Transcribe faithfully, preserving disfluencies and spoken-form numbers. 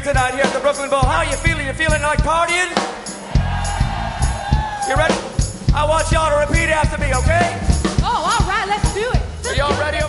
tonight here at the Brooklyn Bowl. How you feeling? You feeling like partying? You ready? I want y'all to repeat after me, okay? Oh, all right, let's do it. Are y'all ready?